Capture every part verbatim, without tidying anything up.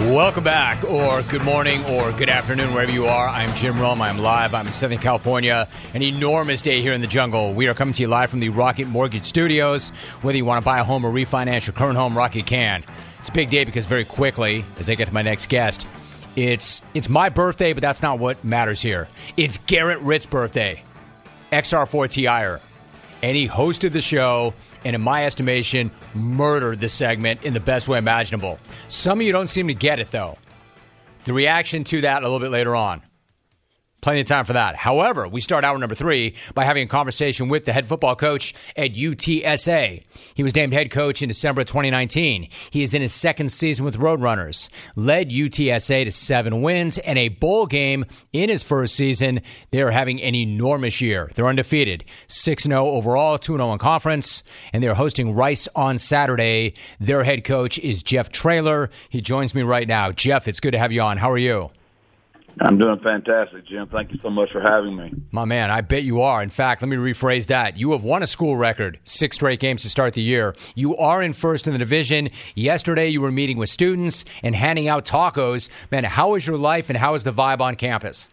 Welcome back, or good morning, or good afternoon, wherever you are. I'm Jim Rome. I'm live. I'm in Southern California. An enormous day here in the jungle. We are coming to you live from the Rocket Mortgage Studios. Whether you want to buy a home or refinance your current home, Rocket can. It's a big day because very quickly, as I get to my next guest, it's it's my birthday, but that's not what matters here. It's Garrett Ritt's birthday, X R four T-ier. And he hosted the show, and in my estimation, murdered the segment in the best way imaginable. Some of you don't seem to get it, though. The reaction to that a little bit later on. Plenty of time for that. However, we start hour number three by having a conversation with the head football coach at U T S A. He was named head coach in December of twenty nineteen. He is in his second season with Roadrunners. Led U T S A to seven wins and a bowl game in his first season. They're having an enormous year. They're undefeated. six and oh overall, two and oh in conference. And they're hosting Rice on Saturday. Their head coach is Jeff Traylor. He joins me right now. Jeff, it's good to have you on. How are you? I'm doing fantastic, Jim. Thank you so much for having me. My man, I bet you are. In fact, let me rephrase that. You have won a school record, six straight games to start the year. You are in first in the division. Yesterday, you were meeting with students and handing out tacos. Man, how is your life and how is the vibe on campus?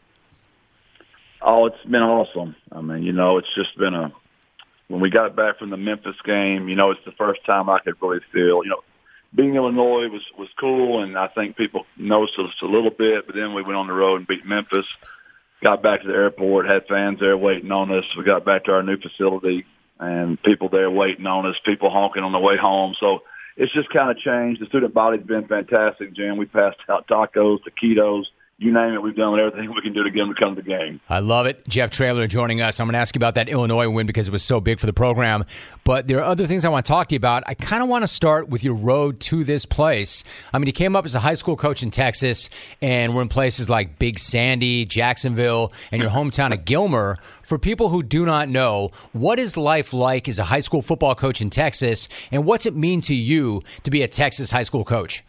Oh, it's been awesome. I mean, you know, it's just been a – when we got back from the Memphis game, you know, it's the first time I could really feel, you know, being Illinois was, was cool, and I think people noticed us a little bit, but then we went on the road and beat Memphis, got back to the airport, had fans there waiting on us. We got back to our new facility, and people there waiting on us, people honking on the way home. So it's just kind of changed. The student body's been fantastic, Jim. We passed out tacos, taquitos, you name it. We've done everything we can do to get them to come to the game. I love it. Jeff Traylor joining us. I'm going to ask you about that Illinois win because it was so big for the program. But there are other things I want to talk to you about. I kind of want to start with your road to this place. I mean, you came up as a high school coach in Texas, and we're in places like Big Sandy, Jacksonville, and your hometown of Gilmer. For people who do not know, what is life like as a high school football coach in Texas, and what's it mean to you to be a Texas high school coach?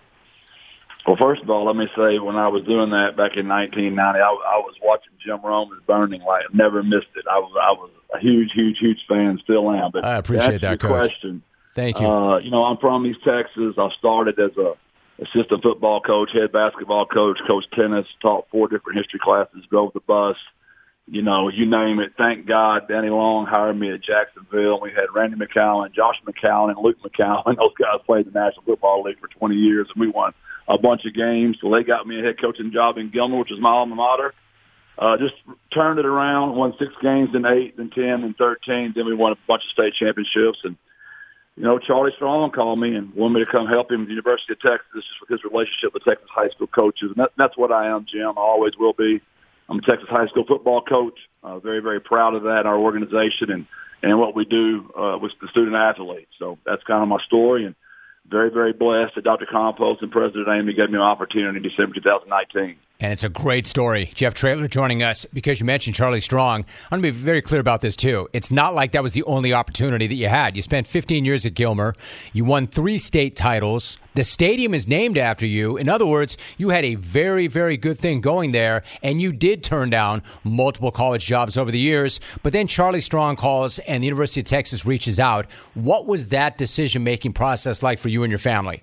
Well, first of all, let me say when I was doing that back in nineteen ninety, I, I was watching Jim Rome's Burning Light. Never missed it. I was I was a huge, huge, huge fan, still am. But I appreciate that, your Coach. Question, Thank you. Uh, you know, I'm from East Texas. I started as a assistant football coach, head basketball coach, coached tennis, taught four different history classes, drove the bus. You know, you name it. Thank God Danny Long hired me at Jacksonville. We had Randy McCowan, Josh McCowan, and Luke McCowan. Those guys played the National Football League for twenty years, and we won a bunch of games. So they got me a head coaching job in Gilmer, which is my alma mater. Uh, just turned it around, won six games, then eight, then ten, then thirteen. Then we won a bunch of state championships. And, you know, Charlie Strong called me and wanted me to come help him at the University of Texas just with his relationship with Texas high school coaches. And that, that's what I am, Jim. I always will be. I'm a Texas high school football coach. Uh, very, very proud of that, our organization, and, and what we do uh, with the student athletes. So that's kind of my story. And very, very blessed that Doctor Compost and President Amy gave me an opportunity in December two thousand nineteen. And it's a great story. Jeff Traylor joining us because you mentioned Charlie Strong. I'm going to be very clear about this, too. It's not like that was the only opportunity that you had. You spent fifteen years at Gilmer. You won three state titles. The stadium is named after you. In other words, you had a very, very good thing going there, and you did turn down multiple college jobs over the years. But then Charlie Strong calls, and the University of Texas reaches out. What was that decision-making process like for you and your family?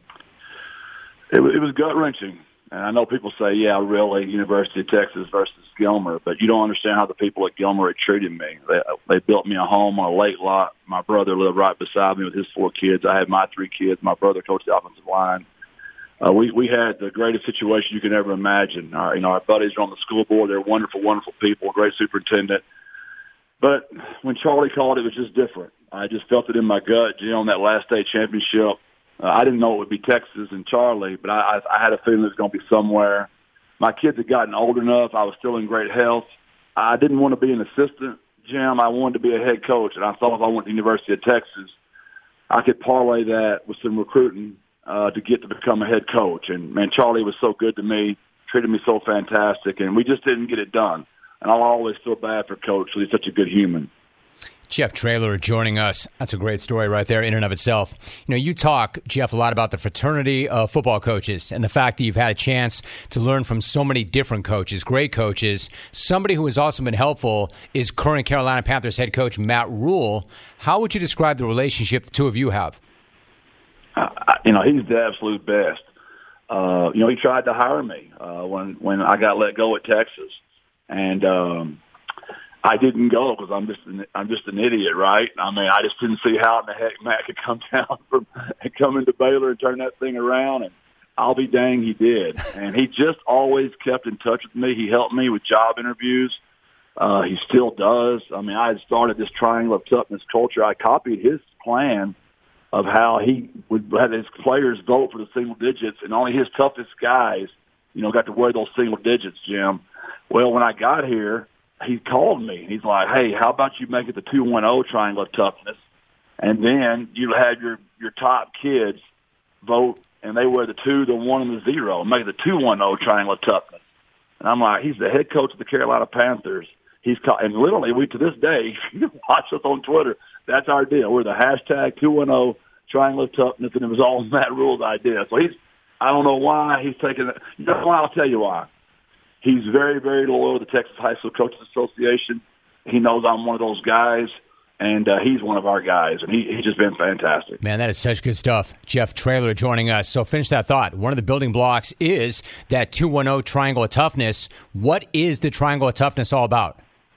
It, it was gut-wrenching. And I know people say, yeah, really, University of Texas versus Gilmer, but you don't understand how the people at Gilmer had treated me. They, they built me a home on a lake lot. My brother lived right beside me with his four kids. I had my three kids. My brother coached the offensive line. Uh, we, we had the greatest situation you could ever imagine. Our, you know, our buddies are on the school board. They're wonderful, wonderful people, great superintendent. But when Charlie called, it was just different. I just felt it in my gut, you know, on that last state championship. Uh, I didn't know it would be Texas and Charlie, but I, I, I had a feeling it was going to be somewhere. My kids had gotten old enough. I was still in great health. I didn't want to be an assistant, Jim. I wanted to be a head coach, and I thought if I went to the University of Texas, I could parlay that with some recruiting uh, to get to become a head coach. And, man, Charlie was so good to me, treated me so fantastic, and we just didn't get it done. And I'll always feel bad for Coach because he's such a good human. Jeff Traylor joining us. That's a great story right there in and of itself. You know, you talk, Jeff, a lot about the fraternity of football coaches and the fact that you've had a chance to learn from so many different coaches, great coaches. Somebody who has also been helpful is current Carolina Panthers head coach Matt Rhule. How would you describe the relationship the two of you have? Uh, you know, he's the absolute best. uh, you know, he tried to hire me uh, when when I got let go at Texas, and um, I didn't go because I'm just an, I'm just an idiot, right? I mean, I just didn't see how in the heck Matt could come down from and come into Baylor and turn that thing around, and I'll be dang he did. And he just always kept in touch with me. He helped me with job interviews. Uh, he still does. I mean, I had started this triangle of toughness culture. I copied his plan of how he would have his players vote for the single digits, and only his toughest guys, you know, got to wear those single digits, Jim. Well, when I got here, he called me. He's like, hey, how about you make it the two one oh triangle of toughness, and then you have your, your top kids vote, and they wear the two, the one, and the zero, and make it the two one oh triangle of toughness. And I'm like, he's the head coach of the Carolina Panthers. He's called, and literally, we to this day, if you watch us on Twitter, that's our deal. We're the hashtag two one oh triangle of toughness, and it was all Matt Rule's idea. So he's, I don't know why he's taking it. You know why? I'll tell you why. He's very, very loyal to the Texas High School Coaches Association. He knows I'm one of those guys, and uh, he's one of our guys, and he, he's just been fantastic. Man, that is such good stuff. Jeff Traylor joining us. So finish that thought. One of the building blocks is that two one oh triangle of toughness. What is the triangle of toughness all about?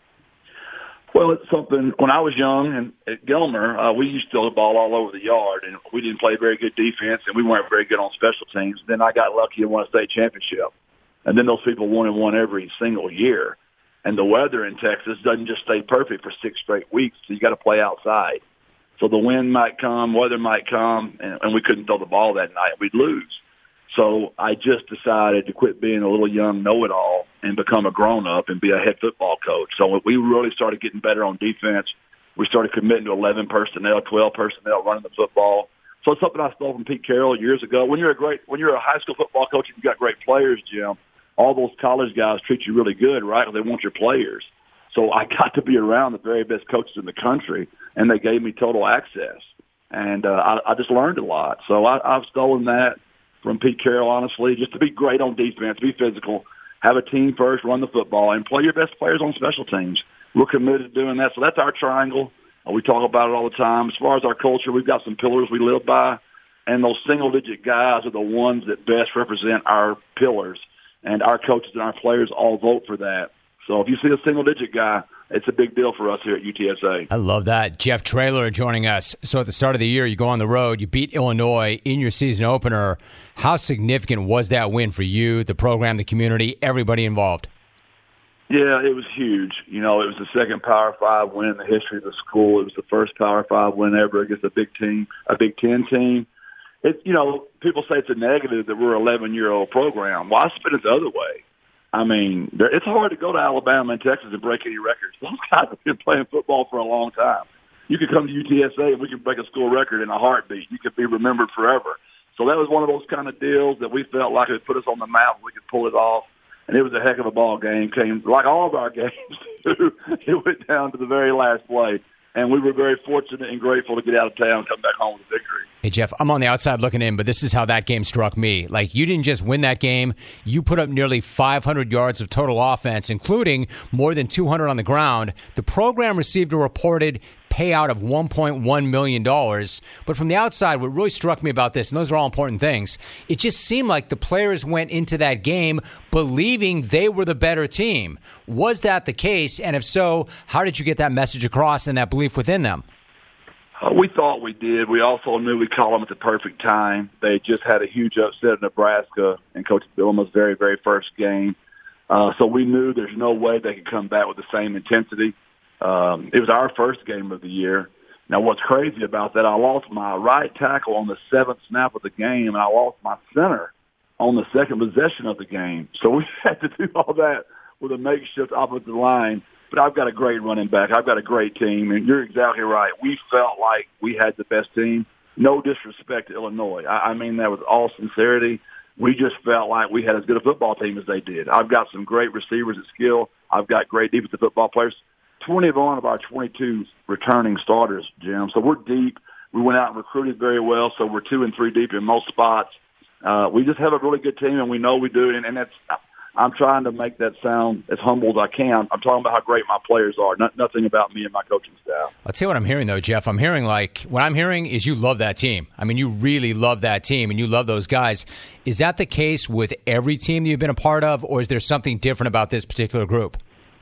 Well, it's something, when I was young and at Gilmer, uh, we used to throw the ball all over the yard, and we didn't play very good defense, and we weren't very good on special teams. Then I got lucky and won a state championship. And then those people won and won every single year. And the weather in Texas doesn't just stay perfect for six straight weeks, so you got to play outside. So the wind might come, weather might come, and, and we couldn't throw the ball that night. We'd lose. So I just decided to quit being a little young know-it-all and become a grown-up and be a head football coach. So we really started getting better on defense. We started committing to eleven personnel, twelve personnel running the football. So it's something I stole from Pete Carroll years ago. When you're a great, when you're a high school football coach and you've got great players, Jim, all those college guys treat you really good, right? They want your players. So I got to be around the very best coaches in the country, and they gave me total access. And uh, I, I just learned a lot. So I, I've stolen that from Pete Carroll, honestly, just to be great on defense, be physical, have a team first, run the football, and play your best players on special teams. We're committed to doing that. So that's our triangle. Uh, we talk about it all the time. As far as our culture, we've got some pillars we live by, and those single-digit guys are the ones that best represent our pillars. And our coaches and our players all vote for that. So if you see a single-digit guy, it's a big deal for us here at U T S A. I love that. Jeff Traylor joining us. So at the start of the year, you go on the road, you beat Illinois in your season opener. How significant was that win for you, the program, the community, everybody involved? Yeah, it was huge. You know, it was the second Power Five win in the history of the school. It was the first Power Five win ever against a Big Team, a Big Ten team. It, you know, people say it's a negative that we're an eleven-year-old program. Well, I spin it the other way. I mean, it's hard to go to Alabama and Texas and break any records. Those guys have been playing football for a long time. You could come to U T S A and we could break a school record in a heartbeat. You could be remembered forever. So that was one of those kind of deals that we felt like it put us on the map. We could pull it off. And it was a heck of a ball game. Came like all of our games, it went down to the very last play. And we were very fortunate and grateful to get out of town and come back home with a victory. Hey, Jeff, I'm on the outside looking in, but this is how that game struck me. Like, you didn't just win that game. You put up nearly five hundred yards of total offense, including more than two hundred on the ground. The program received a reported payout of one point one million dollars. But from the outside, what really struck me about this, and those are all important things, it just seemed like the players went into that game believing they were the better team. Was that the case? And if so, how did you get that message across and that belief within them? Uh, we thought we did. We also knew we'd call them at the perfect time. They just had a huge upset in Nebraska in Coach Bielema's very, very first game. Uh, so we knew there's no way they could come back with the same intensity. Um, it was our first game of the year. Now, what's crazy about that, I lost my right tackle on the seventh snap of the game, and I lost my center on the second possession of the game. So we had to do all that with a makeshift offensive line. But I've got a great running back. I've got a great team, and you're exactly right. We felt like we had the best team. No disrespect to Illinois. I, I mean that with all sincerity. We just felt like we had as good a football team as they did. I've got some great receivers at skill. I've got great defensive football players. twenty-one of our twenty-two returning starters, Jim. So we're deep. We went out and recruited very well, so we're two and three deep in most spots. Uh, we just have a really good team, and we know we do. And, and that's I'm trying to make that sound as humble as I can. I'm talking about how great my players are, not, nothing about me and my coaching staff. I'll tell you what I'm hearing, though, Jeff. I'm hearing, like, what I'm hearing is you love that team. I mean, you really love that team, and you love those guys. Is that the case with every team that you've been a part of, or is there something different about this particular group?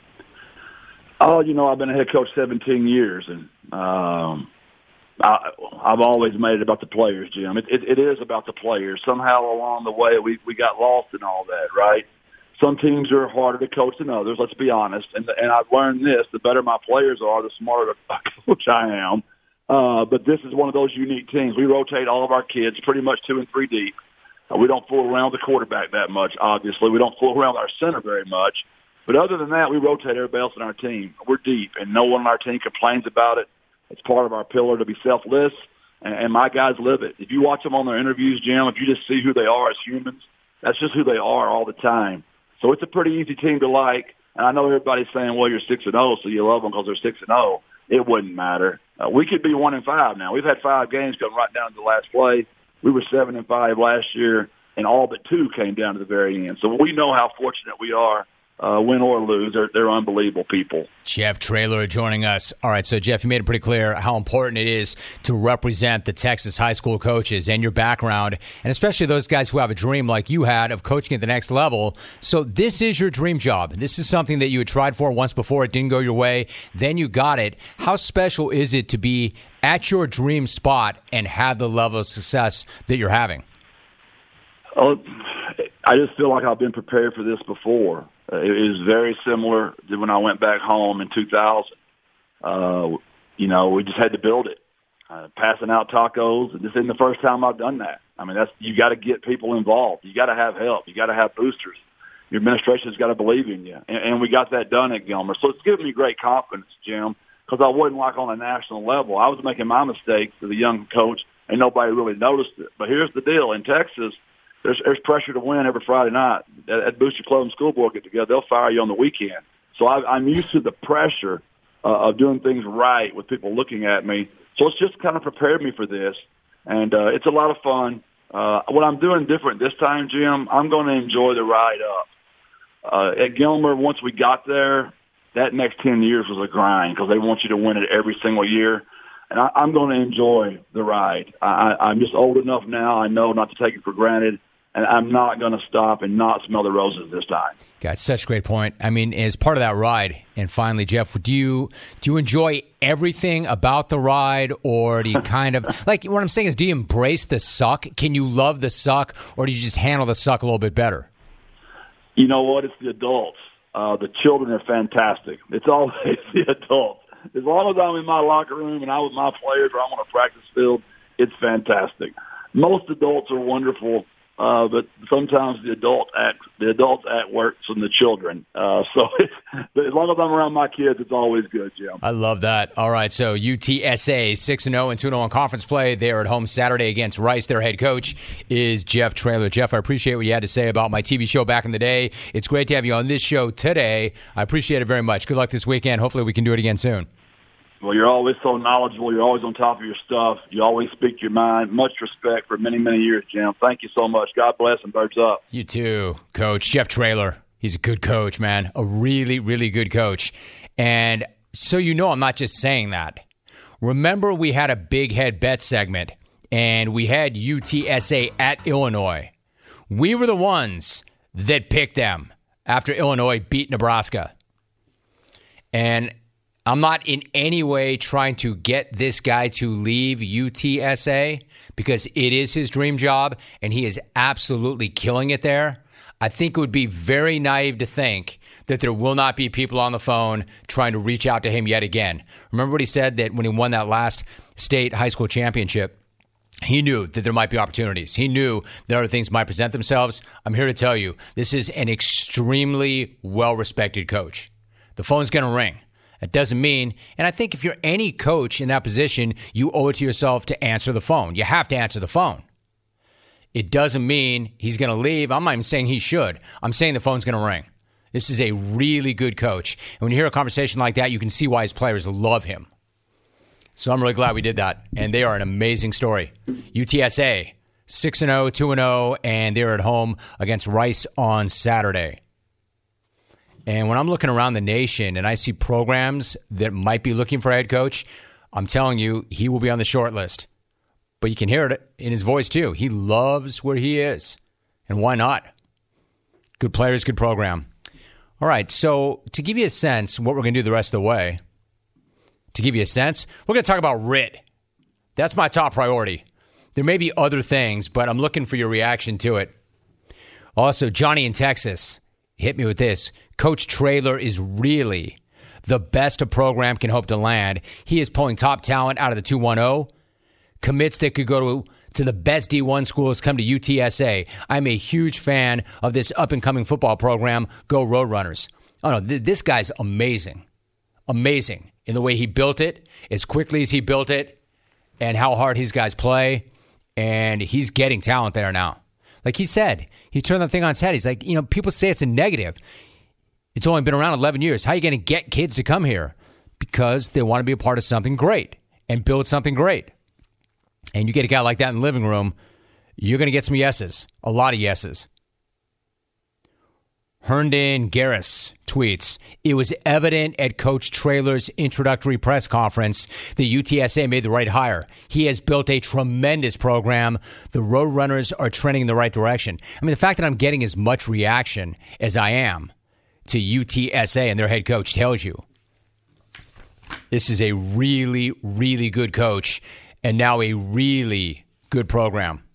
Oh, you know, I've been a head coach seventeen years, and um, I, I've always made it about the players, Jim. It, it, it is about the players. Somehow along the way, we, we got lost in all that, right? Some teams are harder to coach than others, let's be honest. And, and I've learned this, the better my players are, the smarter a coach I am. Uh, but this is one of those unique teams. We rotate all of our kids pretty much two and three deep. Uh, we don't fool around with the quarterback that much, obviously. We don't fool around with our center very much. But other than that, we rotate everybody else on our team. We're deep, and no one on our team complains about it. It's part of our pillar to be selfless, and, and my guys live it. If you watch them on their interviews, Jim, if you just see who they are as humans, that's just who they are all the time. So it's a pretty easy team to like. And I know everybody's saying, well, you're six and oh, so you love them because they're six and oh. It wouldn't matter. Uh, we could be one and five now. We've had five games come right down to the last play. We were seven and five last year, and all but two came down to the very end. So we know how fortunate we are. Uh, win or lose, they're, they're unbelievable people. Jeff Traylor joining us. All right, so Jeff, you made it pretty clear how important it is to represent the Texas high school coaches and your background, and especially those guys who have a dream like you had of coaching at the next level. So this is your dream job. This is something that you had tried for once before. It didn't go your way. Then you got it. How special is it to be at your dream spot and have the level of success that you're having? Oh, I just feel like I've been prepared for this before. Uh, it is very similar to when I went back home in two thousand. Uh, you know, we just had to build it. Uh, passing out tacos, this isn't the first time I've done that. I mean, that's you got to get people involved. You got to have help. You got to have boosters. Your administration's got to believe in you, and, and we got that done at Gilmer. So it's given me great confidence, Jim, because I wasn't like on a national level. I was making my mistakes as a young coach, and nobody really noticed it. But here's the deal: in Texas, There's, there's pressure to win every Friday night. At, at Booster Club and School Board get together, they'll fire you on the weekend. So I, I'm used to the pressure uh, of doing things right with people looking at me. So it's just kind of prepared me for this, and uh, it's a lot of fun. Uh, what I'm doing different this time, Jim, I'm going to enjoy the ride up. Uh, at Gilmer, once we got there, that next ten years was a grind because they want you to win it every single year. And I, I'm going to enjoy the ride. I, I'm just old enough now, I know not to take it for granted. And I'm not going to stop and not smell the roses this time. Got such a great point. I mean, as part of that ride, and finally, Jeff, do you do you enjoy everything about the ride, or do you kind of like what I'm saying is, do you embrace the suck? Can you love the suck, or do you just handle the suck a little bit better? You know what? It's the adults. Uh, the children are fantastic. It's always the adults. As long as I'm in my locker room and I'm with my players, or I'm on a practice field, it's fantastic. Most adults are wonderful. Uh, but sometimes the adult act, the adults act worse than the children. Uh, so but as long as I'm around my kids, it's always good, Jim. I love that. All right, so U T S A six and oh and two and oh in conference play. They are at home Saturday against Rice. Their head coach is Jeff Traylor. Jeff, I appreciate what you had to say about my T V show back in the day. It's great to have you on this show today. I appreciate it very much. Good luck this weekend. Hopefully we can do it again soon. Well, you're always so knowledgeable. You're always on top of your stuff. You always speak your mind. Much respect for many, many years, Jim. Thank you so much. God bless and birds up. You too, Coach. Jeff Traylor. He's a good coach, man. A really, really good coach. And so you know I'm not just saying that. Remember we had a big head bet segment, and we had U T S A at Illinois. We were the ones that picked them after Illinois beat Nebraska. And I'm not in any way trying to get this guy to leave U T S A because it is his dream job and he is absolutely killing it there. I think it would be very naive to think that there will not be people on the phone trying to reach out to him yet again. Remember what he said, that when he won that last state high school championship, he knew that there might be opportunities. He knew that other things might present themselves. I'm here to tell you, this is an extremely well-respected coach. The phone's going to ring. That doesn't mean, and I think if you're any coach in that position, you owe it to yourself to answer the phone. You have to answer the phone. It doesn't mean he's going to leave. I'm not even saying he should. I'm saying the phone's going to ring. This is a really good coach. And when you hear a conversation like that, you can see why his players love him. So I'm really glad we did that. And they are an amazing story. U T S A, six and oh, two and oh, and they're at home against Rice on Saturday. And when I'm looking around the nation and I see programs that might be looking for a head coach, I'm telling you, he will be on the short list. But you can hear it in his voice, too. He loves where he is. And why not? Good players, good program. All right, so to give you a sense what we're going to do the rest of the way, to give you a sense, we're going to talk about R I T. That's my top priority. There may be other things, but I'm looking for your reaction to it. Also, Johnny in Texas hit me with this. Coach Traylor is really the best a program can hope to land. He is pulling top talent out of the two one oh. Commits that could go to, to the best D one schools come to U T S A. I'm a huge fan of this up-and-coming football program. Go Roadrunners. Oh, no, th- this guy's amazing. Amazing in the way he built it, as quickly as he built it, and how hard his guys play. And he's getting talent there now. Like he said, he turned that thing on its head. He's like, you know, people say it's a negative. It's only been around eleven years. How are you going to get kids to come here? Because they want to be a part of something great and build something great. And you get a guy like that in the living room, you're going to get some yeses. A lot of yeses. Herndon Garris tweets, it was evident at Coach Traylor's introductory press conference that U T S A made the right hire. He has built a tremendous program. The Roadrunners are trending in the right direction. I mean, the fact that I'm getting as much reaction as I am to U T S A and their head coach tells you this is a really, really good coach and now a really good program.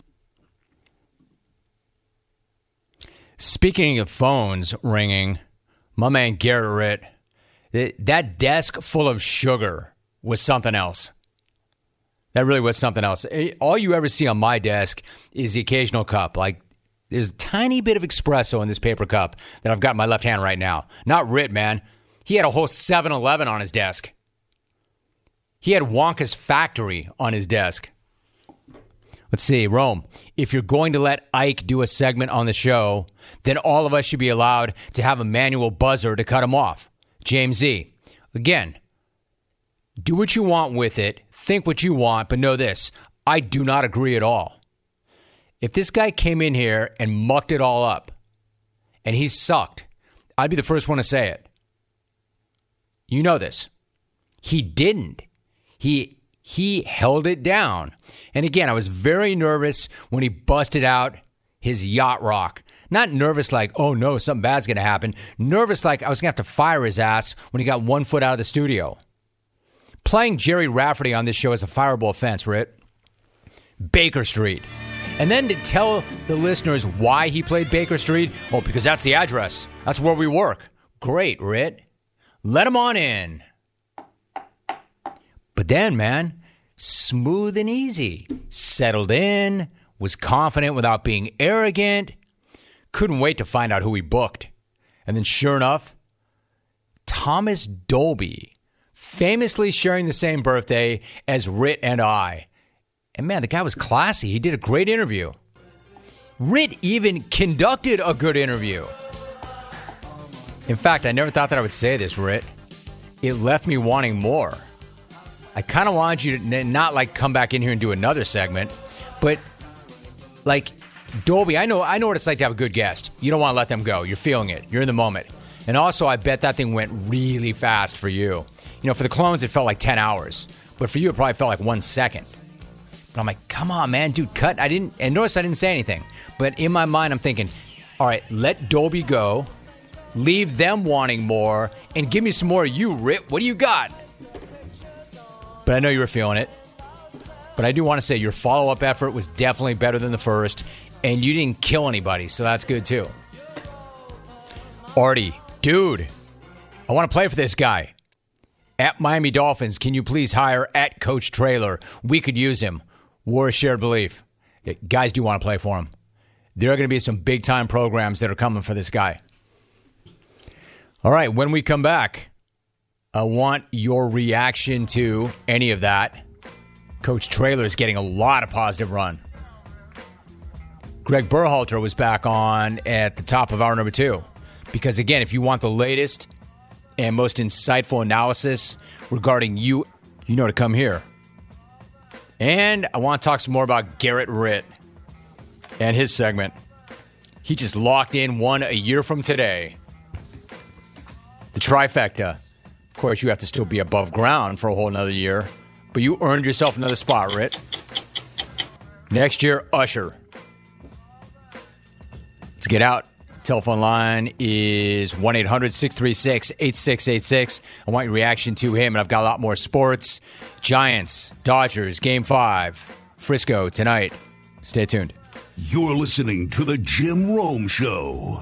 Speaking of phones ringing, my man Garrett Ritt, that desk full of sugar was something else. That really was something else. All you ever see on my desk is the occasional cup. Like, there's a tiny bit of espresso in this paper cup that I've got in my left hand right now. Not Ritt, man. He had a whole seven eleven on his desk. He had Wonka's Factory on his desk. Let's see, Rome. If you're going to let Ike do a segment on the show, then all of us should be allowed to have a manual buzzer to cut him off. James Z. Again, do what you want with it. Think what you want, but know this. I do not agree at all. If this guy came in here and mucked it all up, and he sucked, I'd be the first one to say it. You know this. He didn't. He he held it down. And again, I was very nervous when he busted out his yacht rock. Not nervous like, oh no, something bad's going to happen. Nervous like I was going to have to fire his ass when he got one foot out of the studio. Playing Jerry Rafferty on this show is a fireable offense, Ritt. Baker Street. And then to tell the listeners why he played Baker Street, oh, because that's the address. That's where we work. Great, Ritt. Let him on in. But then, man, smooth and easy. Settled in, was confident without being arrogant. Couldn't wait to find out who he booked. And then sure enough, Thomas Dolby, famously sharing the same birthday as Ritt and I. And man, the guy was classy. He did a great interview. Ritt even conducted a good interview. In fact, I never thought that I would say this, Ritt. It left me wanting more. I kind of wanted you to not like come back in here and do another segment, but like Dolby, I know I know what it's like to have a good guest. You don't want to let them go. You're feeling it. You're in the moment. And also, I bet that thing went really fast for you. You know, for the clones, it felt like ten hours. But for you, it probably felt like one second. But I'm like, come on, man, dude, cut. I didn't, and notice I didn't say anything. But in my mind, I'm thinking, all right, let Dolby go. Leave them wanting more. And give me some more of you, Ritt. What do you got? But I know you were feeling it. But I do want to say your follow-up effort was definitely better than the first. And you didn't kill anybody, so that's good too. Artie, dude, I want to play for this guy. At Miami Dolphins, can you please hire at Coach Traylor? We could use him. War is shared belief. Guys do want to play for him. There are going to be some big-time programs that are coming for this guy. All right, when we come back, I want your reaction to any of that. Coach Traylor is getting a lot of positive run. Greg Berhalter was back on at the top of hour number two. Because, again, if you want the latest and most insightful analysis regarding you, you know to come here. And I want to talk some more about Garrett Ritt and his segment. He just locked in one a year from today. The trifecta. Of course, you have to still be above ground for a whole another year. But you earned yourself another spot, Rit. Next year, Usher. Let's get out. Telephone line is one eight hundred six three six eight six eight six. I want your reaction to him, and I've got a lot more sports. Giants, Dodgers, Game five. Frisco tonight. Stay tuned. You're listening to The Jim Rome Show.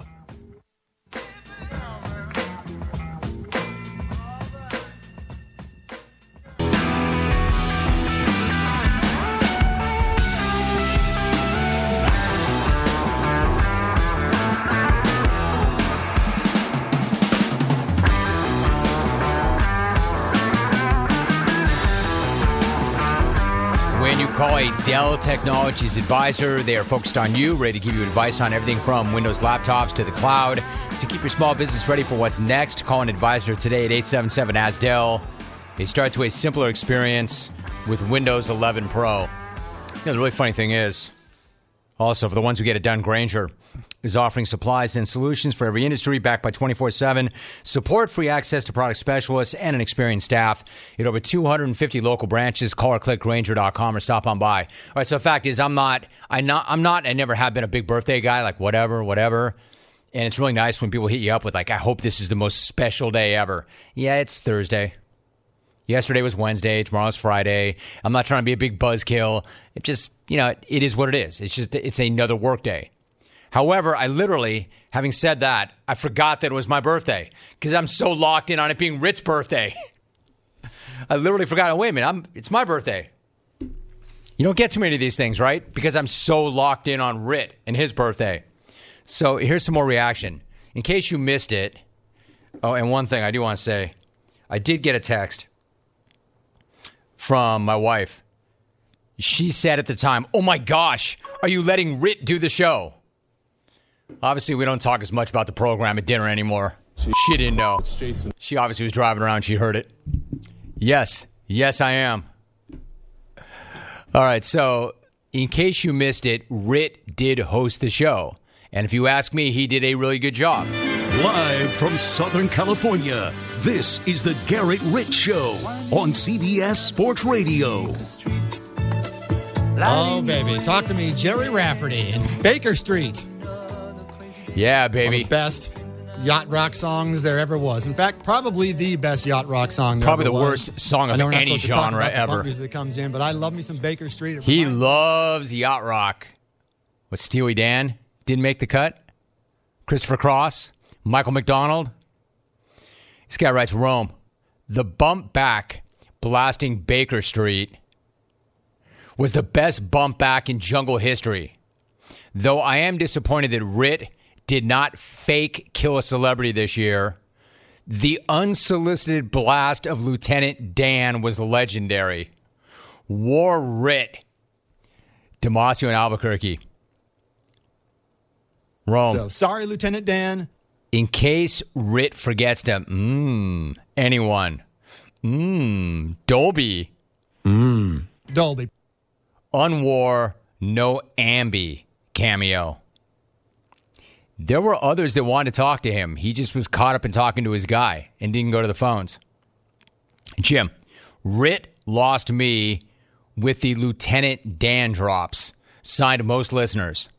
Call a Dell Technologies advisor. They are focused on you, ready to give you advice on everything from Windows laptops to the cloud. To keep your small business ready for what's next, call an advisor today at eight seven seven A S D E L. It starts with a simpler experience with Windows eleven Pro. You know, the really funny thing is, also, for the ones who get it done, Grainger is offering supplies and solutions for every industry, backed by twenty-four seven support, free access to product specialists, and an experienced staff. In over two hundred fifty local branches, call or click Grainger dot com or stop on by. All right, so the fact is, I'm not, I'm not, I'm not, I never have been a big birthday guy, like whatever, whatever. And it's really nice when people hit you up with, like, I hope this is the most special day ever. Yeah, it's Thursday. Yesterday was Wednesday. Tomorrow's Friday. I'm not trying to be a big buzzkill. It just, you know, it is what it is. It's just, it's another work day. However, I literally, having said that, I forgot that it was my birthday because I'm so locked in on it being Rit's birthday. I literally forgot. Oh, wait a minute. I'm, it's my birthday. You don't get too many of these things, right? Because I'm so locked in on Rit and his birthday. So here's some more reaction. In case you missed it. Oh, and one thing I do want to say. I did get a text from my wife. She said at the time, oh my gosh, are you letting Rit do the show? Obviously, we don't talk as much about the program at dinner anymore. She didn't know. She obviously was driving around. She heard it. Yes. Yes, I am. All right. So in case you missed it, Rit did host the show. And if you ask me, he did a really good job. Live from Southern California, this is the Garrett Rit Show on C B S Sports Radio. Oh, baby. Talk to me, Jerry Rafferty in Baker Street. Yeah, baby. One of the best yacht rock songs there ever was. In fact, probably the best yacht rock song there Probably ever the was. worst song of any genre ever. ever. The music that comes in, but I love me some Baker Street. It he reminds- loves yacht rock. What, Steely Dan didn't make the cut? Christopher Cross? Michael McDonald? This guy writes, Rome, the bump back blasting Baker Street was the best bump back in jungle history. Though I am disappointed that Rit did not fake kill a celebrity this year, the unsolicited blast of Lieutenant Dan was legendary. War Rit. Damasio in Albuquerque. Rome. So, sorry, Lieutenant Dan. In case Rit forgets to, mmm, anyone. Mmm, Dolby. Mmm, Dolby. Unwar, no Ambi cameo. There were others that wanted to talk to him. He just was caught up in talking to his guy and didn't go to the phones. Jim, Rit lost me with the Lieutenant Dan drops. Signed most listeners.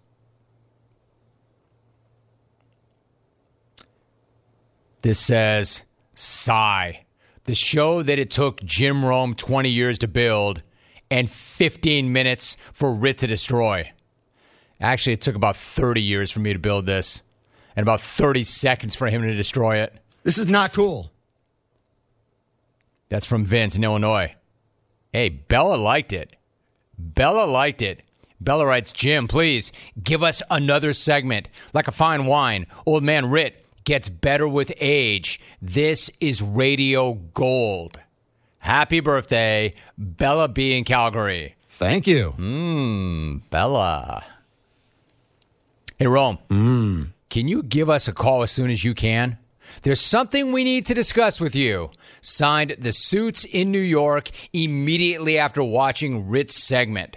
This says, sigh. The show that it took Jim Rome twenty years to build and fifteen minutes for Rit to destroy. Actually, it took about thirty years for me to build this and about thirty seconds for him to destroy it. This is not cool. That's from Vince in Illinois. Hey, Bella liked it. Bella liked it. Bella writes, Jim, please give us another segment. Like a fine wine, old man Rit gets better with age. This is radio gold. Happy birthday, Bella B in Calgary. Thank you. Mmm, Bella. Hey, Rome, Mm. can you give us a call as soon as you can? There's something we need to discuss with you. Signed, The Suits in New York, immediately after watching Rit's segment.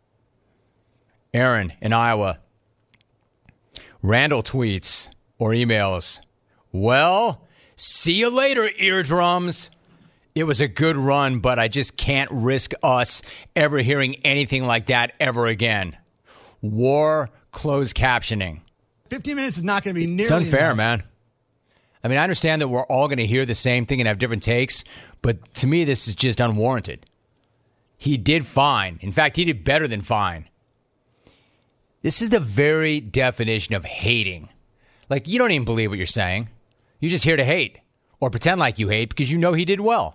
Aaron in Iowa. Randall tweets or emails, well, See you later, eardrums. It was a good run, but I just can't risk us ever hearing anything like that ever again. War closed captioning. fifteen minutes is not going to be nearly It's unfair, enough. man. I mean, I understand that we're all going to hear the same thing and have different takes, but to me, this is just unwarranted. He did fine. In fact, he did better than fine. This is the very definition of hating. Like, you don't even believe what you're saying. You're just here to hate or pretend like you hate because you know he did well.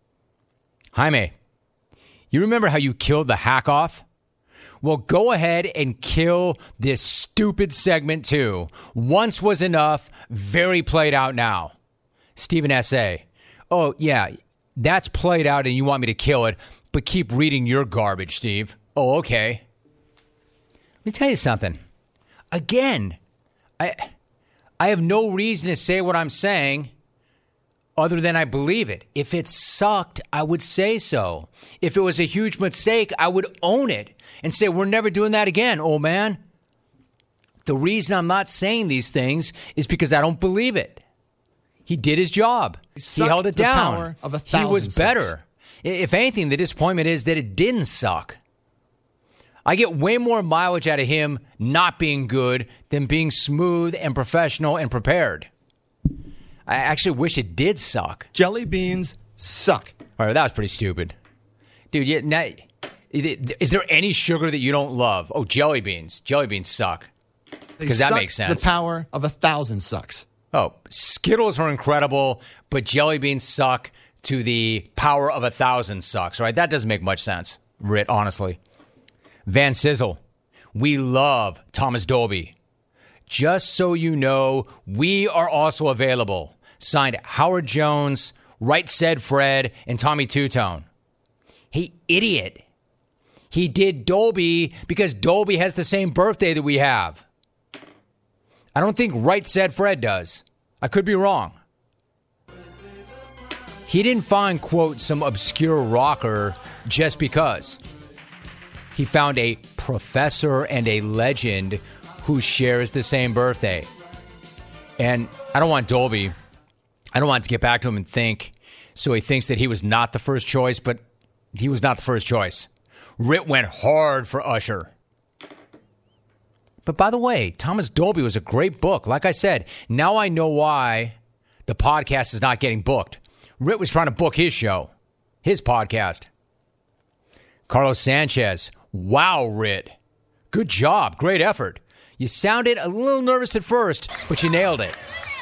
Jaime, you remember how you killed the hack off? Well, go ahead and kill this stupid segment, too. Once was enough, very played out now. Stephen S A. Oh, yeah, that's played out and you want me to kill it, but keep reading your garbage, Steve. Oh, okay. Let me tell you something. Again, I, I have no reason to say what I'm saying other than I believe it. If it sucked, I would say so. If it was a huge mistake, I would own it and say, we're never doing that again, old man. The reason I'm not saying these things is because I don't believe it. He did his job. He, he held it the down. Power of a he was sucks. better. If anything, the disappointment is that it didn't suck. I get way more mileage out of him not being good than being smooth and professional and prepared. I actually wish it did suck. Jelly beans suck. All right, that was pretty stupid. Dude, yeah, now, is there any sugar that you don't love? Oh, jelly beans. Jelly beans suck. Because that makes sense. The power of a thousand sucks. Oh, Skittles are incredible, but jelly beans suck to the power of a thousand sucks, right? That doesn't make much sense, Rit, honestly. Van Sizzle, we love Thomas Dolby. Just so you know, we are also available. Signed Howard Jones, Right Said Fred, and Tommy Two-Tone. Hey, idiot. He did Dolby because Dolby has the same birthday that we have. I don't think Right Said Fred does. I could be wrong. He didn't find, quote, some obscure rocker just because. He found a professor and a legend who shares the same birthday. And I don't want Dolby, I don't want to get back to him and think, so he thinks that he was not the first choice, but he was not the first choice. Rit went hard for Usher. But by the way, Thomas Dolby was a great book. Like I said, now I know why the podcast is not getting booked. Rit was trying to book his show, his podcast. Carlos Sanchez, wow, Rit. Good job, great effort. You sounded a little nervous at first, but you nailed it.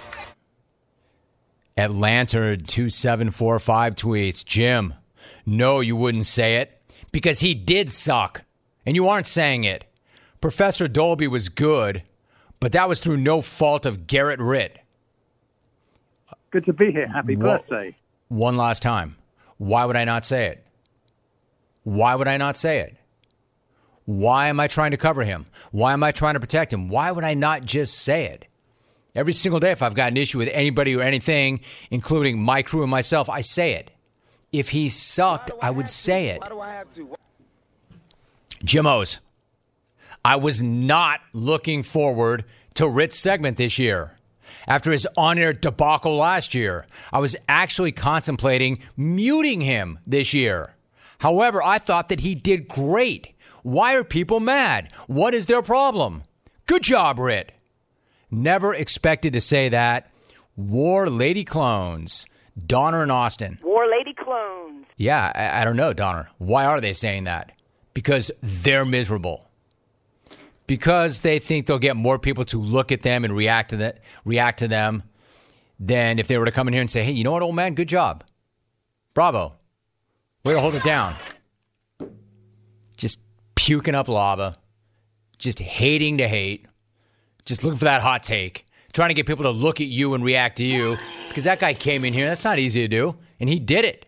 Atlanta two seven four five tweets, Jim, no, you wouldn't say it, because he did suck, and you aren't saying it. Professor Dolby was good, but that was through no fault of Garrett Rit. Good to be here. Happy birthday. One last time. Why would I not say it? Why would I not say it? Why am I trying to cover him? Why am I trying to protect him? Why would I not just say it? Every single day, if I've got an issue with anybody or anything, including my crew and myself, I say it. If he sucked, I, I would say it. Why do I have to? Jim O's. I was not looking forward to Rit's segment this year. After his on-air debacle last year, I was actually contemplating muting him this year. However, I thought that he did great. Why are people mad? What is their problem? Good job, Rit. Never expected to say that. War Lady Clones. Donner and Austin. War Lady Clones. Yeah, I, I don't know, Donner. Why are they saying that? Because they're miserable. Because they think they'll get more people to look at them and react to that, react to them than if they were to come in here and say, hey, you know what, old man? Good job. Bravo. Way to hold it down. Just puking up lava. Just hating to hate. Just looking for that hot take. Trying to get people to look at you and react to you. Because that guy came in here. That's not easy to do. And he did it.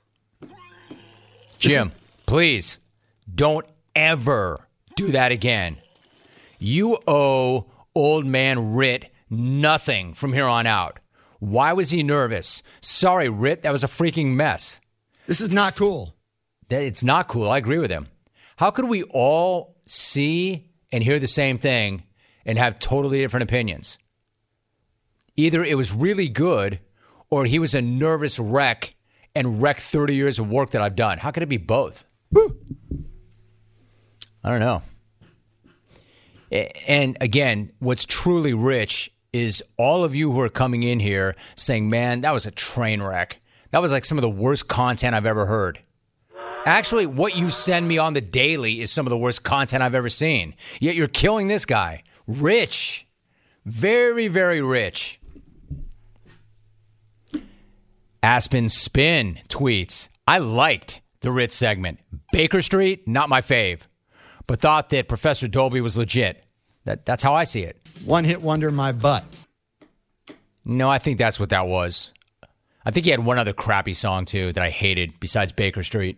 Jim, please don't ever do that again. You owe old man Rit nothing from here on out. Why was he nervous? Sorry, Rit, that was a freaking mess. This is not cool. That It's not cool. I agree with him. How could we all see and hear the same thing and have totally different opinions? Either it was really good or he was a nervous wreck and wrecked thirty years of work that I've done. How could it be both? Woo. I don't know. And again, what's truly rich is all of you who are coming in here saying, man, that was a train wreck. That was like some of the worst content I've ever heard. Actually, what you send me on the daily is some of the worst content I've ever seen. Yet you're killing this guy. Rich. Very, very rich. Aspen Spin tweets, I liked the Ritz segment. Baker Street, not my fave, but thought that Professor Dolby was legit. That, that's how I see it. One hit wonder, my butt. No, I think that's what that was. I think he had one other crappy song, too, that I hated besides Baker Street.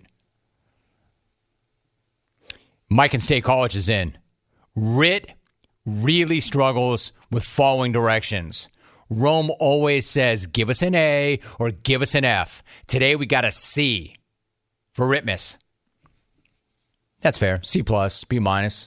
Mike in State College is in. Rit really struggles with following directions. Rome always says, give us an A or give us an F. Today we got a C for Ritmus. That's fair. C plus, B minus.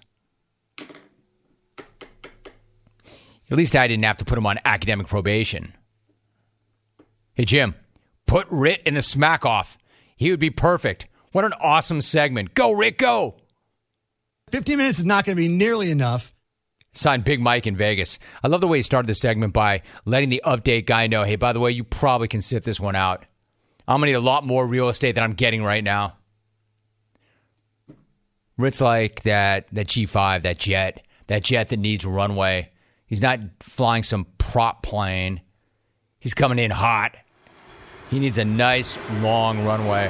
At least I didn't have to put him on academic probation. Hey, Jim, put Rit in the smack off. He would be perfect. What an awesome segment. Go, Rit, go. fifteen minutes is not going to be nearly enough. Signed Big Mike in Vegas. I love the way he started the segment by letting the update guy know, hey, by the way, you probably can sit this one out. I'm going to need a lot more real estate than I'm getting right now. Rit's like that, that G five, that jet, that jet that needs runway. He's not flying some prop plane. He's coming in hot. He needs a nice, long runway.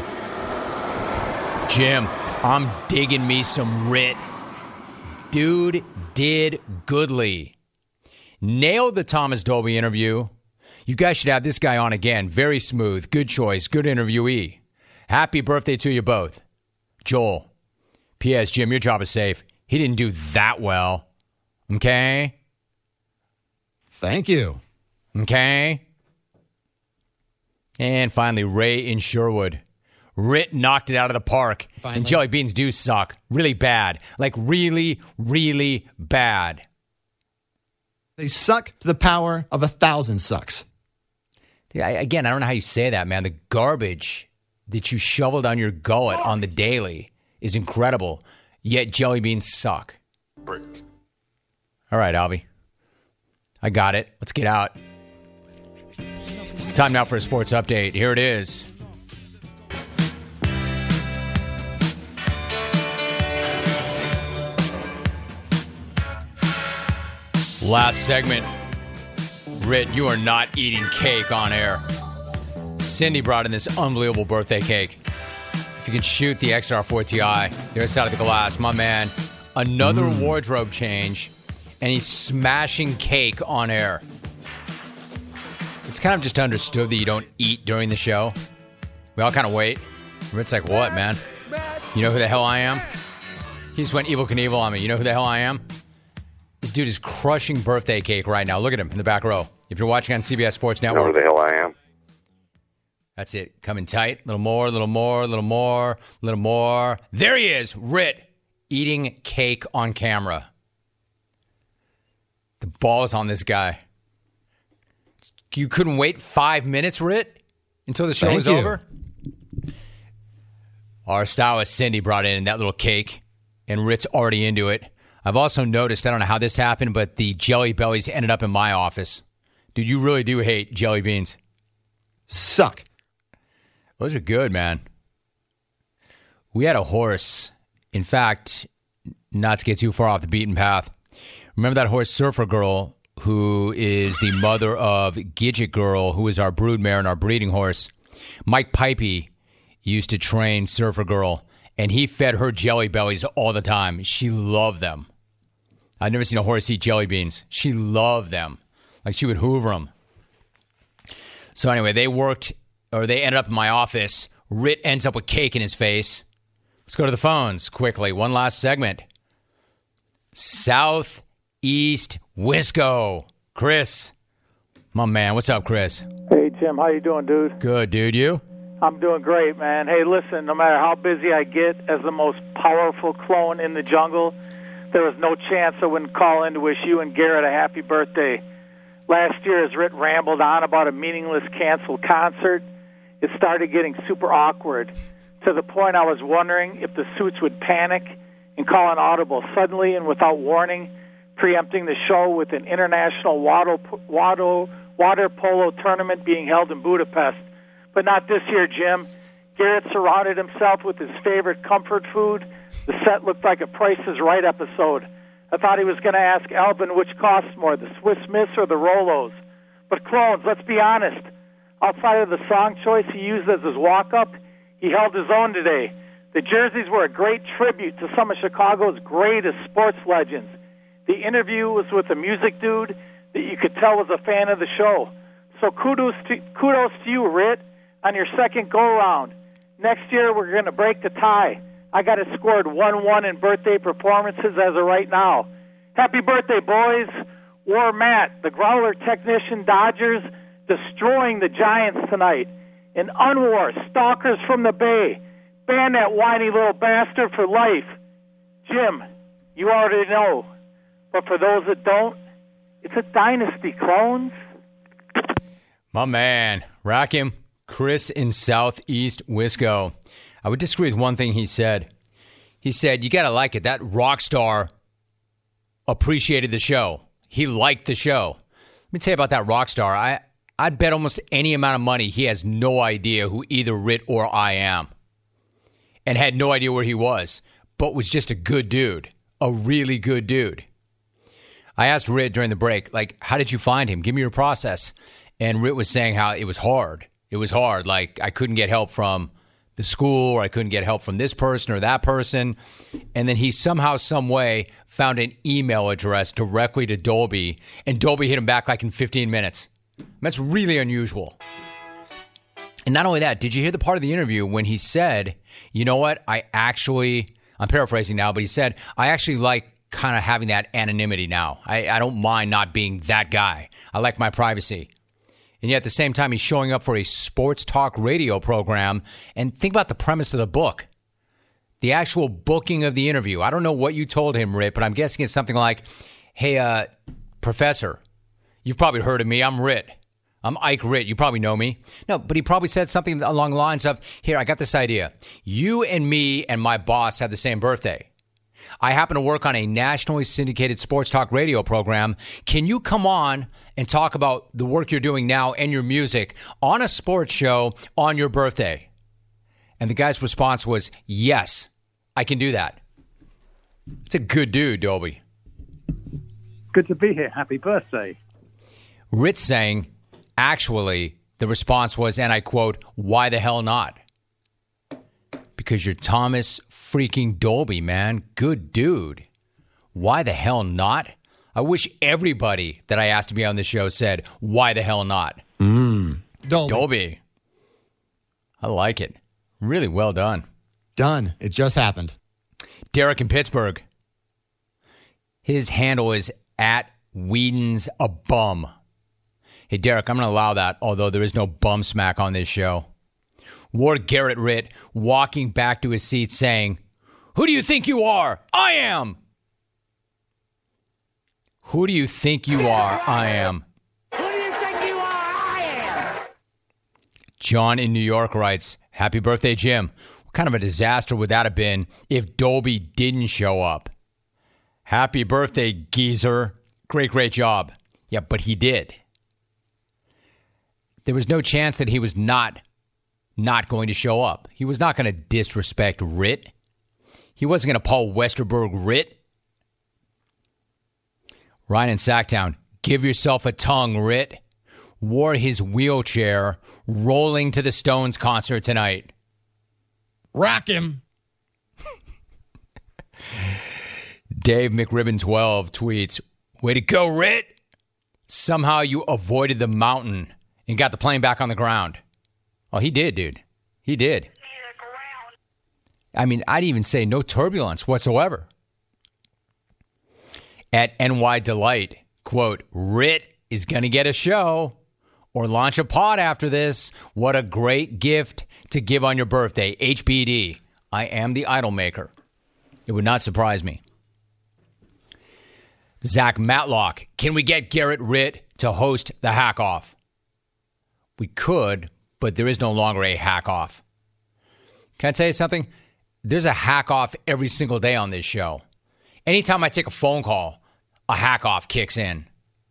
Jim, I'm digging me some Rit. Dude did goodly. Nailed the Thomas Dolby interview. You guys should have this guy on again. Very smooth. Good choice. Good interviewee. Happy birthday to you both. Joel. P S. Jim, your job is safe. He didn't do that well. Okay? Thank you. Okay? And finally, Ray in Sherwood. Rit knocked it out of the park. Finally. And jelly beans do suck. Really bad. Like really, really bad. They suck to the power of a thousand sucks. Yeah, again, I don't know how you say that, man. The garbage that you shovel down your gullet on the daily is incredible. Yet jelly beans suck. Brick. All right, Alvy. I got it. Let's get out. Time now for a sports update. Here it is. Last segment. Rit, you are not eating cake on air. Cindy brought in this unbelievable birthday cake. If you can shoot the X R four Ti, the other side of the glass, my man, another mm. wardrobe change, and he's smashing cake on air. It's kind of just understood that you don't eat during the show. We all kind of wait. Rit's like, what, man? You know who the hell I am? He just went Evel Knievel on me. You know who the hell I am? This dude is crushing birthday cake right now. Look at him in the back row. If you're watching on C B S Sports Network. You know who the hell I am? That's it. Coming tight. A little more, a little more, a little more, a little more. There he is, Rit, eating cake on camera. The ball's on this guy. You couldn't wait five minutes, Rit, until the show Thank was you. over? Our stylist, Cindy, brought in that little cake, and Rit's already into it. I've also noticed, I don't know how this happened, but the Jelly Bellies ended up in my office. Dude, you really do hate jelly beans. Suck. Those are good, man. We had a horse. In fact, not to get too far off the beaten path. Remember that horse Surfer Girl, who is the mother of Gidget Girl, who is our broodmare and our breeding horse? Mike Pipey used to train Surfer Girl, and he fed her Jelly Bellies all the time. She loved them. I've never seen a horse eat jelly beans. She loved them. Like she would hoover them. So anyway, they worked, or they ended up in my office. Rit ends up with cake in his face. Let's go to the phones quickly. One last segment. Southeast Wisco. Chris. My man. What's up, Chris? Hey, Jim. How you doing, dude? Good, dude. You? I'm doing great, man. Hey, listen, no matter how busy I get as the most powerful clone in the jungle, there was no chance I wouldn't call in to wish you and Garrett a happy birthday. Last year, as Ritt rambled on about a meaningless canceled concert, it started getting super awkward, to the point I was wondering if the suits would panic and call an audible suddenly and without warning, preempting the show with an international water, water, water polo tournament being held in Budapest. But not this year, Jim. Garrett surrounded himself with his favorite comfort food. The set looked like a Price is Right episode. I thought he was going to ask Albin which costs more, the Swiss Miss or the Rolos. But Clones, let's be honest. Outside of the song choice he used as his walk-up, he held his own today. The jerseys were a great tribute to some of Chicago's greatest sports legends. The interview was with a music dude that you could tell was a fan of the show. So kudos to, kudos to you, Ritt, on your second go-round. Next year, we're going to break the tie. I got it scored one one in birthday performances as of right now. Happy birthday, boys. War Matt, the Growler Technician Dodgers, destroying the Giants tonight. And Unwar, Stalkers from the Bay. Ban that whiny little bastard for life. Jim, you already know. But for those that don't, it's a dynasty, Clones. My man, rock him. Chris in Southeast Wisco. I would disagree with one thing he said. He said, you got to like it. That rock star appreciated the show. He liked the show. Let me tell you about that rock star. I, I'd bet almost any amount of money he has no idea who either Ritt or I am. And had no idea where he was. But was just a good dude. A really good dude. I asked Ritt during the break, like, how did you find him? Give me your process. And Ritt was saying how it was hard. It was hard. Like, I couldn't get help from the school, or I couldn't get help from this person or that person. And then he somehow, some way, found an email address directly to Dolby, and Dolby hit him back like in fifteen minutes. That's really unusual. And not only that, did you hear the part of the interview when he said, you know what, I actually, I'm paraphrasing now, but he said, I actually like kind of having that anonymity now. I, I don't mind not being that guy. I like my privacy. And yet at the same time, he's showing up for a sports talk radio program. And think about the premise of the book. The actual booking of the interview. I don't know what you told him, Ritt, but I'm guessing it's something like, hey, uh, Professor, you've probably heard of me. I'm Ritt. I'm Ike Ritt. You probably know me. No, but he probably said something along the lines of, here, I got this idea. You and me and my boss have the same birthday. I happen to work on a nationally syndicated sports talk radio program. Can you come on and talk about the work you're doing now and your music on a sports show on your birthday? And the guy's response was, yes, I can do that. It's a good dude, Dolby. Good to be here. Happy birthday. Ritt saying, actually, the response was, and I quote, why the hell not? Because you're Thomas freaking Dolby, man. Good dude. Why the hell not? I wish everybody that I asked to be on the show said, why the hell not? Mm. Dolby. Dolby. I like it. Really well done. Done. It just happened. Derek in Pittsburgh. His handle is at Whedon's a bum. Hey, Derek, I'm going to allow that, although there is no bum smack on this show. Ward Garrett Ritt walking back to his seat saying, who do you think you are? I am. Who do you think you are? I am. Who do you think you are? I am. John in New York writes, happy birthday, Jim. What kind of a disaster would that have been if Dolby didn't show up? Happy birthday, geezer. Great, great job. Yeah, but he did. There was no chance that he was not not going to show up. He was not going to disrespect Ritt. He wasn't going to Paul Westerberg Ritt. Ryan in Sacktown, give yourself a tongue, Ritt. Wore his wheelchair rolling to the Stones concert tonight. Rock him. Dave McRibbon twelve tweets, way to go, Ritt. Somehow you avoided the mountain and got the plane back on the ground. Oh, he did, dude. He did. I mean, I'd even say no turbulence whatsoever. At N Y Delight, quote, Ritt is going to get a show or launch a pod after this. What a great gift to give on your birthday. H B D. I am the idol maker. It would not surprise me. Zach Matlock, can we get Garrett Ritt to host the Hack Off? We could, but there is no longer a Hack Off. Can I tell you something? There's a Hack Off every single day on this show. Anytime I take a phone call, a Hack Off kicks in.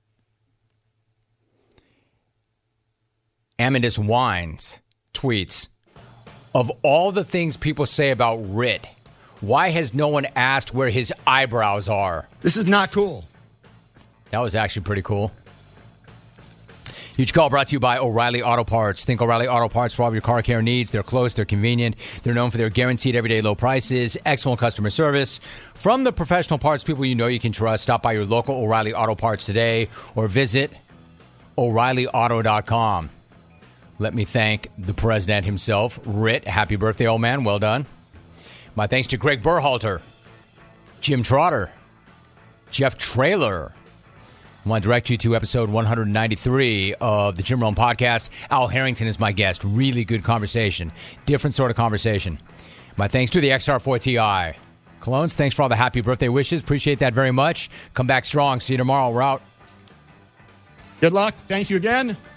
Amandus Wines tweets, of all the things people say about Ritt, why has no one asked where his eyebrows are? This is not cool. That was actually pretty cool. Huge call brought to you by O'Reilly Auto Parts. Think O'Reilly Auto Parts for all of your car care needs. They're close, they're convenient. They're known for their guaranteed everyday low prices, excellent customer service. From the professional parts people you know you can trust, stop by your local O'Reilly Auto Parts today or visit O'Reilly Auto dot com. Let me thank the president himself, Ritt. Happy birthday, old man. Well done. My thanks to Greg Berhalter, Jim Trotter, Jeff Traylor. I want to direct you to episode one ninety-three of the Jim Rome Podcast. Al Harrington is my guest. Really good conversation. Different sort of conversation. My thanks to the X R four Ti. Colognes, thanks for all the happy birthday wishes. Appreciate that very much. Come back strong. See you tomorrow. We're out. Good luck. Thank you again.